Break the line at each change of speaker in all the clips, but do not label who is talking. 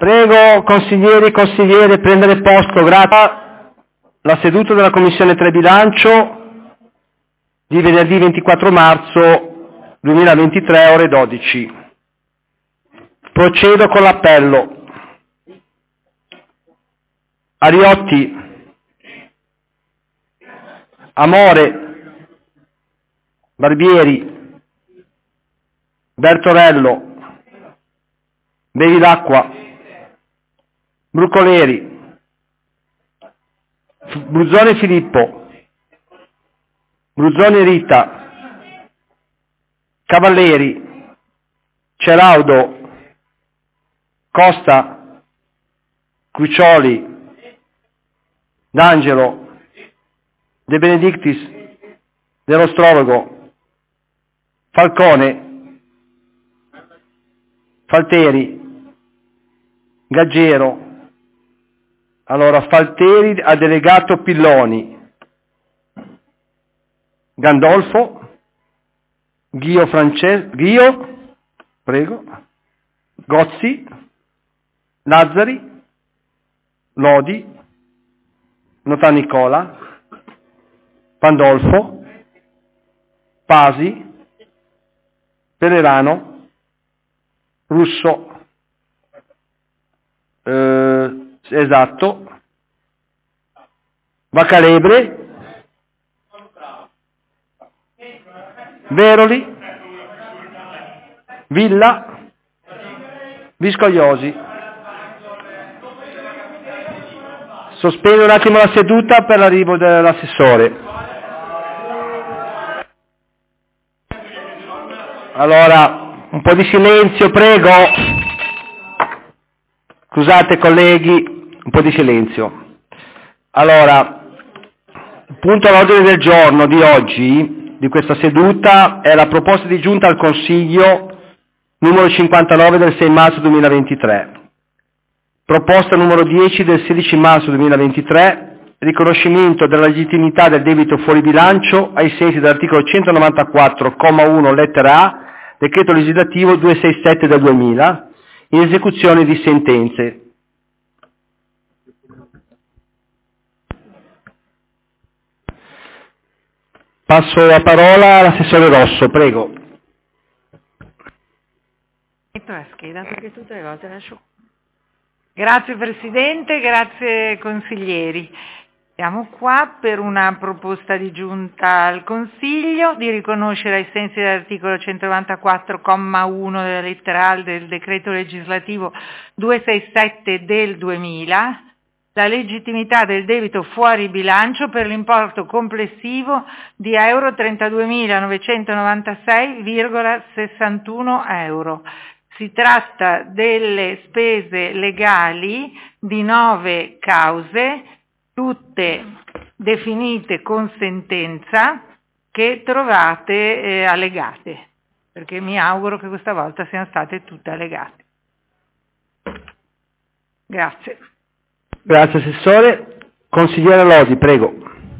Prego consiglieri e consigliere prendere posto, grazie. La seduta della Commissione 3 Bilancio di venerdì 24 marzo 2023 ore 12. Procedo con l'appello. Ariotti, Amore, Barbieri, Bertorello, Bevilacqua, Brucoleri, Bruzzone Filippo, Bruzzone Rita, Cavalleri, Ceraudo, Costa, Crucioli, D'Angelo, De Benedictis, Dell'Ostrologo, Falcone, Falteri, Gaggero. Allora, Falteri ha delegato Pilloni, Gandolfo, Ghio, prego, Gozzi, Lazzari, Lodi, Notà Nicola, Pandolfo, Pasi, Pelerano, Russo, esatto, Vacalebre, Veroli, Villa, Viscogliosi. Sospendo un attimo la seduta per l'arrivo dell'assessore. Allora, un po' di silenzio, prego. Scusate colleghi, un po' di silenzio. Allora, il punto all'ordine del giorno di oggi, di questa seduta, è la proposta di giunta al Consiglio numero 59 del 6 marzo 2023. Proposta numero 10 del 16 marzo 2023, riconoscimento della legittimità del debito fuori bilancio ai sensi dell'articolo 194,1 lettera A, decreto legislativo 267 del 2000, in esecuzione di sentenze. Passo la parola all'assessore Rosso, prego.
Metto la scheda perché tutte le volte lascio. Grazie Presidente, grazie consiglieri. Siamo qua per una proposta di giunta al Consiglio di riconoscere ai sensi dell'articolo 194,1 della lettera A del decreto legislativo 267 del 2000 la legittimità del debito fuori bilancio per l'importo complessivo di euro 32.996,61 euro. Si tratta delle spese legali di 9 cause, tutte definite con sentenza, che trovate allegate, perché mi auguro che questa volta siano state tutte allegate. Grazie.
Grazie Assessore. Consigliere Lodi, prego.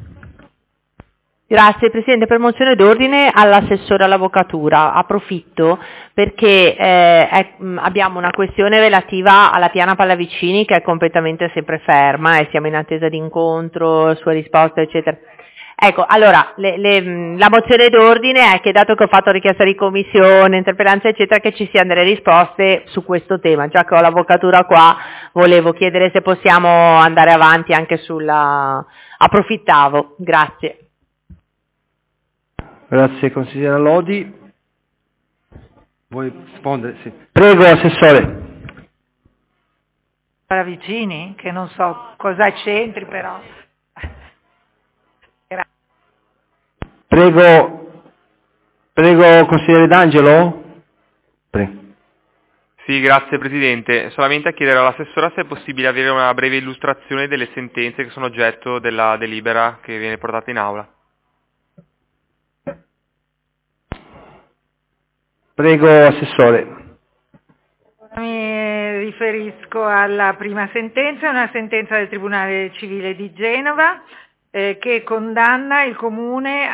Grazie Presidente, per mozione d'ordine all'assessore all'avvocatura. Approfitto perché abbiamo una questione relativa alla piana Pallavicini che è completamente sempre ferma e siamo in attesa di incontro, sue risposte eccetera. Ecco, allora, la mozione d'ordine è che dato che ho fatto richiesta di commissione, interpellanza eccetera, che ci siano delle risposte su questo tema. Già che ho l'avvocatura qua, volevo chiedere se possiamo andare avanti anche sulla... Approfittavo, grazie.
Grazie consigliere Lodi. Vuoi rispondere? Sì. Prego Assessore.
Pallavicini, che non so cosa c'entri però.
Prego consigliere D'Angelo. Prego.
Sì, grazie Presidente. Solamente a chiedere all'assessora se è possibile avere una breve illustrazione delle sentenze che sono oggetto della delibera che viene portata in aula.
Prego Assessore.
Mi riferisco alla prima sentenza, una sentenza del Tribunale Civile di Genova che condanna il Comune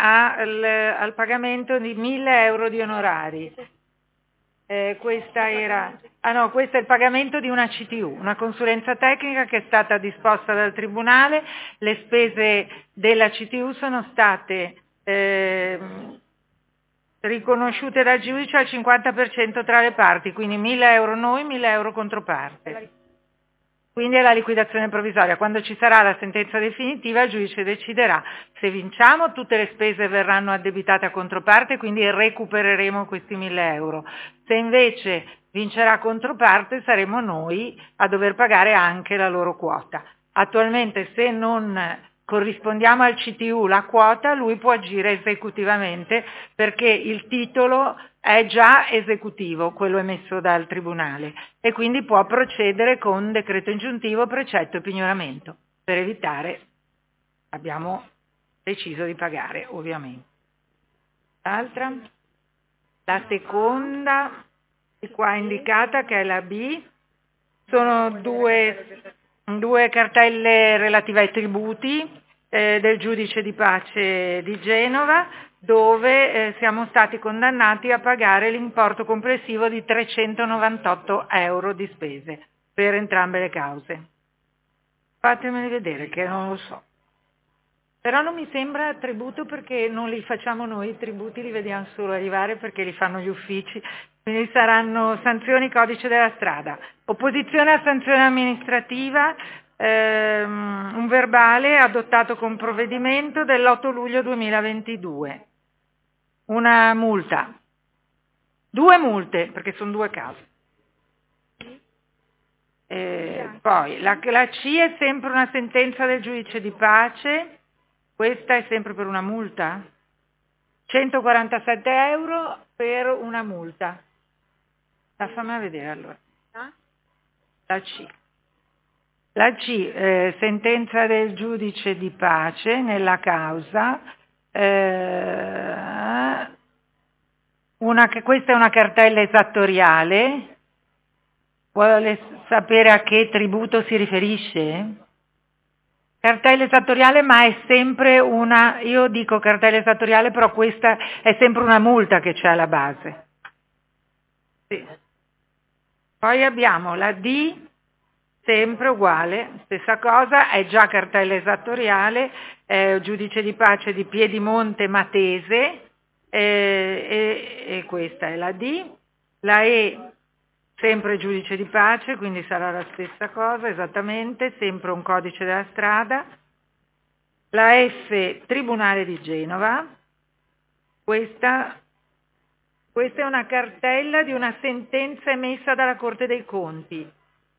al pagamento di 1.000 euro di onorari. Questa era Ah no, questo è il pagamento di una CTU, una consulenza tecnica che è stata disposta dal Tribunale. Le spese della CTU sono state riconosciute dal giudice al 50% tra le parti, quindi 1.000 euro noi, 1.000 euro controparte. Quindi è la liquidazione provvisoria. Quando ci sarà la sentenza definitiva il giudice deciderà. Se vinciamo tutte le spese verranno addebitate a controparte, quindi recupereremo questi 1.000 euro. Se invece vincerà controparte saremo noi a dover pagare anche la loro quota. Attualmente se non corrispondiamo al CTU la quota, lui può agire esecutivamente perché il titolo è già esecutivo, quello emesso dal Tribunale, e quindi può procedere con decreto ingiuntivo, precetto e pignoramento, per evitare, abbiamo deciso di pagare ovviamente. L'altra? La seconda, di qua indicata, che è la B, sono due cartelle relative ai tributi del giudice di pace di Genova, dove siamo stati condannati a pagare l'importo complessivo di 398 euro di spese per entrambe le cause. Fatemeli vedere che non lo so. Però non mi sembra tributo perché non li facciamo noi, i tributi li vediamo solo arrivare perché li fanno gli uffici, quindi saranno sanzioni codice della strada. Opposizione a sanzione amministrativa, un verbale adottato con provvedimento dell'8 luglio 2022. Una multa. 2 multe, perché sono 2 casi. Poi la C è sempre una sentenza del giudice di pace. Questa è sempre per una multa? 147 euro per una multa. La fammi vedere allora. La C. La C, sentenza del giudice di pace nella causa. Questa è una cartella esattoriale. Vuole sapere a che tributo si riferisce? Cartella esattoriale, ma è sempre una, io dico cartella esattoriale, però questa è sempre una multa che c'è alla base. Sì. Poi abbiamo la D, sempre uguale, stessa cosa, è già cartella esattoriale, giudice di pace di Piedimonte Matese, e questa è la D. La E, sempre giudice di pace, quindi sarà la stessa cosa, esattamente, sempre un codice della strada. La F, Tribunale di Genova. Questa è una cartella di una sentenza emessa dalla Corte dei Conti.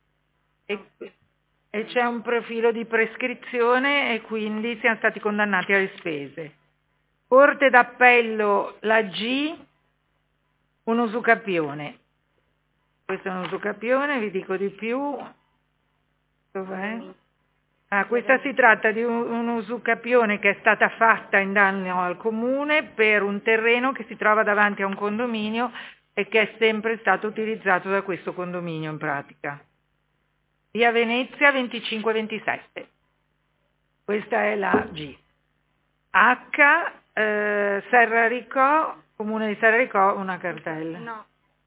E c'è un profilo di prescrizione e quindi siamo stati condannati alle spese. Corte d'Appello, la G, un usucapione. Questo è un usucapione, vi dico di più. Dov'è? Questa si tratta di un usucapione che è stata fatta in danno al comune per un terreno che si trova davanti a un condominio e che è sempre stato utilizzato da questo condominio in pratica. Via Venezia 2527. Questa è la G. H, Serraricò, comune di Serraricò, una cartella.
No.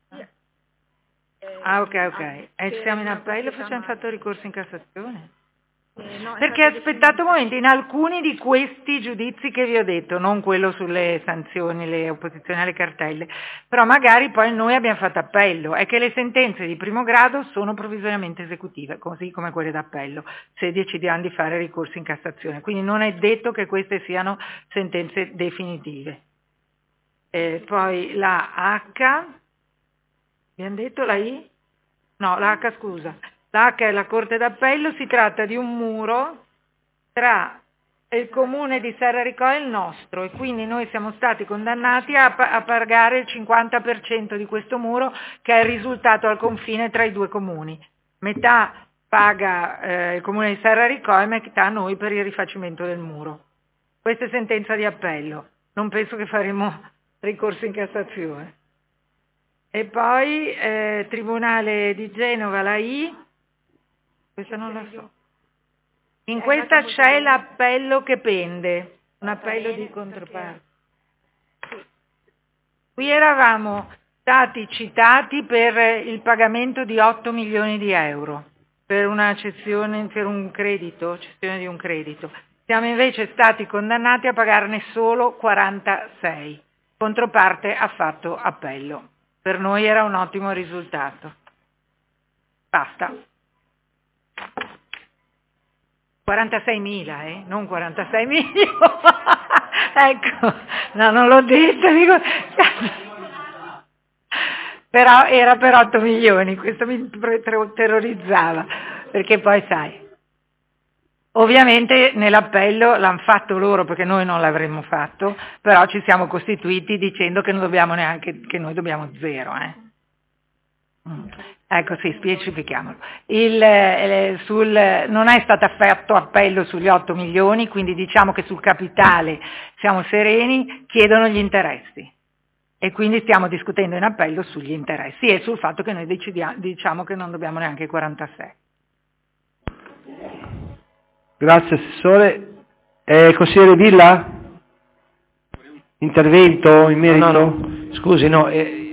Ok. E siamo in appello, facciamo fatto ricorso in Cassazione?
No,
Perché aspettate un momento, in alcuni di questi giudizi che vi ho detto, non quello sulle sanzioni, le opposizioni alle cartelle, però magari poi noi abbiamo fatto appello, è che le sentenze di primo grado sono provvisoriamente esecutive, così come quelle d'appello, se decidiamo di fare ricorso in Cassazione, quindi non è detto che queste siano sentenze definitive. Poi la H, abbiamo detto la I? No, la H scusa. La H è la Corte d'Appello, si tratta di un muro tra il comune di Serraricò e il nostro e quindi noi siamo stati condannati a pagare il 50% di questo muro che è il risultato al confine tra i due comuni. Metà paga il comune di Serraricò e metà noi per il rifacimento del muro. Questa è sentenza di appello, non penso che faremo ricorso in Cassazione. E poi Tribunale di Genova, la I, questa non la so. In questa c'è l'appello che pende, un appello di controparte. Qui eravamo stati citati per il pagamento di 8 milioni di euro per una cessione, per un credito, cessione di un credito. Siamo invece stati condannati a pagarne solo 46. Controparte ha fatto appello. Per noi era un ottimo risultato. Basta. 46.000, non 46 milioni. Ecco, no, non l'ho detto, dico... Però era per 8 milioni, questo mi terrorizzava, perché poi sai, ovviamente nell'appello l'hanno fatto loro perché noi non l'avremmo fatto, però ci siamo costituiti dicendo che non dobbiamo neanche, che noi dobbiamo 0. Ecco, sì, specifichiamolo. Non è stato fatto appello sugli 8 milioni, quindi diciamo che sul capitale siamo sereni, chiedono gli interessi. E quindi stiamo discutendo in appello sugli interessi e sul fatto che noi diciamo che non dobbiamo neanche 46.
Grazie Assessore. Consigliere Villa? Intervento in merito?
No. Scusi, no.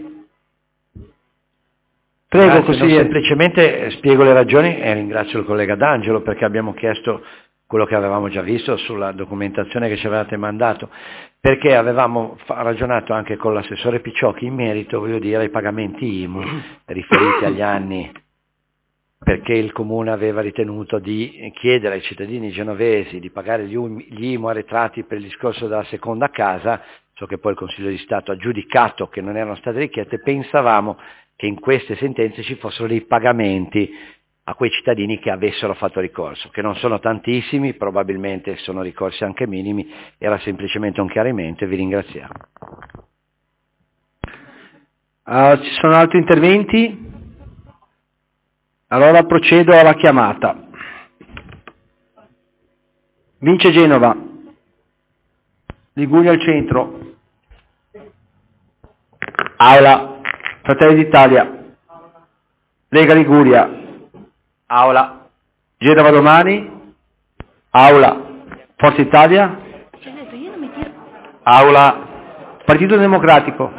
Prego, consigliere.
Semplicemente spiego le ragioni e ringrazio il collega D'Angelo perché abbiamo chiesto quello che avevamo già visto sulla documentazione che ci avevate mandato, perché avevamo ragionato anche con l'assessore Picciocchi in merito, voglio dire, ai pagamenti IMU riferiti agli anni, perché il Comune aveva ritenuto di chiedere ai cittadini genovesi di pagare gli IMU arretrati per il discorso della seconda casa, so che poi il Consiglio di Stato ha giudicato che non erano state richieste, pensavamo che in queste sentenze ci fossero dei pagamenti a quei cittadini che avessero fatto ricorso, che non sono tantissimi, probabilmente sono ricorsi anche minimi, era semplicemente un chiarimento e vi ringraziamo.
Ci sono altri interventi? Allora procedo alla chiamata. Vince Genova, Liguria al centro, Aula, Fratelli d'Italia, Lega Liguria, Aula, Genova Domani, Aula, Forza Italia, Aula, Partito Democratico,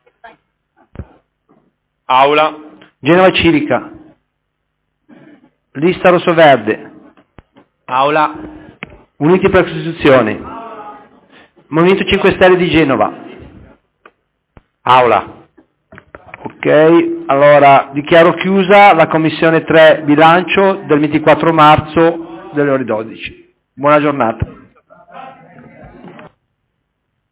Aula,
Genova Civica, Lista Rosso-Verde,
Aula,
Uniti per la Costituzione, Movimento 5 Stelle di Genova,
Aula.
Ok, allora dichiaro chiusa la Commissione 3 Bilancio del 24 marzo delle ore 12. Buona giornata.